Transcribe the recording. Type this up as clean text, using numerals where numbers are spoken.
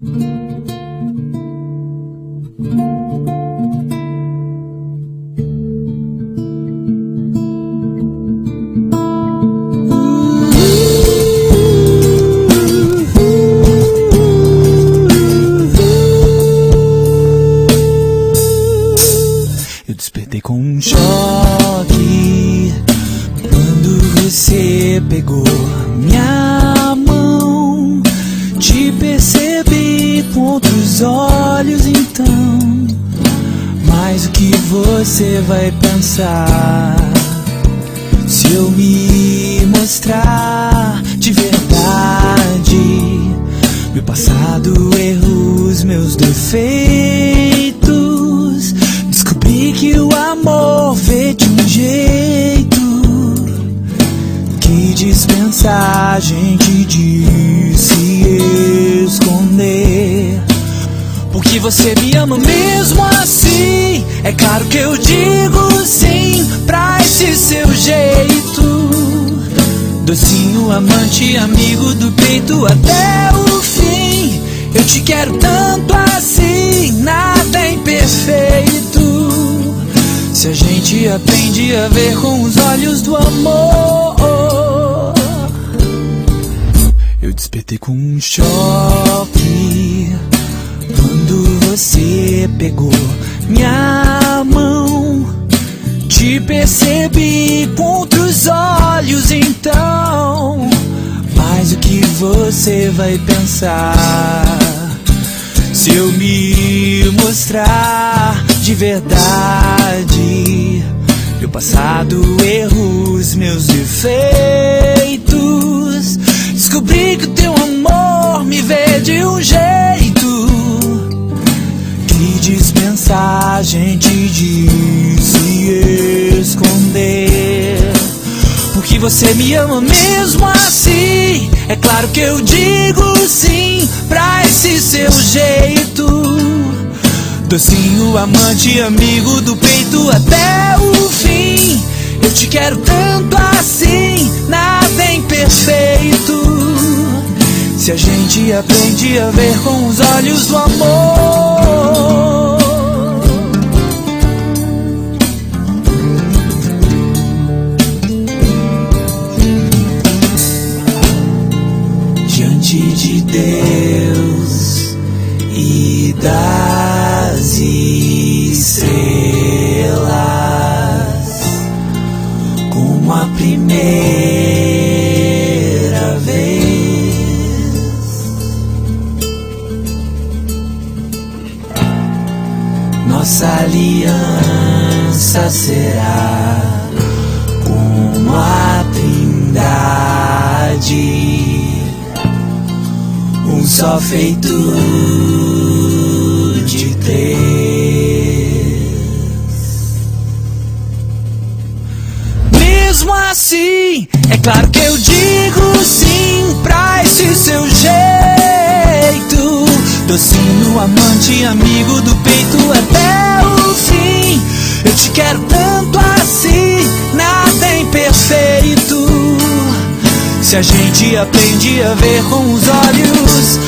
Eu despertei com um choque quando você pegou minha mão. Te percebi com outros olhos então. Mas o que você vai pensar se eu me mostrar de verdade meu passado, erros, meus defeitos? Descobri que o amor veio de um jeito que dispensa a gente de se esconder. Porque você me ama mesmo assim. É claro que eu digo sim pra esse seu jeito. Docinho, amante, amigo do peito até o fim. Eu te quero tanto assim, nada é imperfeito. Se a gente aprende a ver com os olhos do amor. Eu despertei com um choque quando você pegou minha mão. Te percebi com outros olhos então. Mas o que você vai pensar se eu me mostrar de verdade meu passado, erros, meus defeitos? Descobri que o teu amor me vê de um jeito que dispensa a gente de se esconder. Porque você me ama mesmo assim. É claro que eu digo sim pra esse seu jeito. Docinho, amante, amigo do peito até o fim. Eu te quero tanto assim, nada é imperfeito. Se a gente aprende a ver com os olhos do amor. Diante de Deus e das estrelas, como a primeira vez, nossa aliança será como a Trindade, um só feito de três. Mesmo assim, é claro que eu digo sim pra esse seu jeito. Docinho, amante, amigo do peito até o fim. Eu te quero tanto assim, nada é imperfeito. Se a gente aprende a ver com os olhos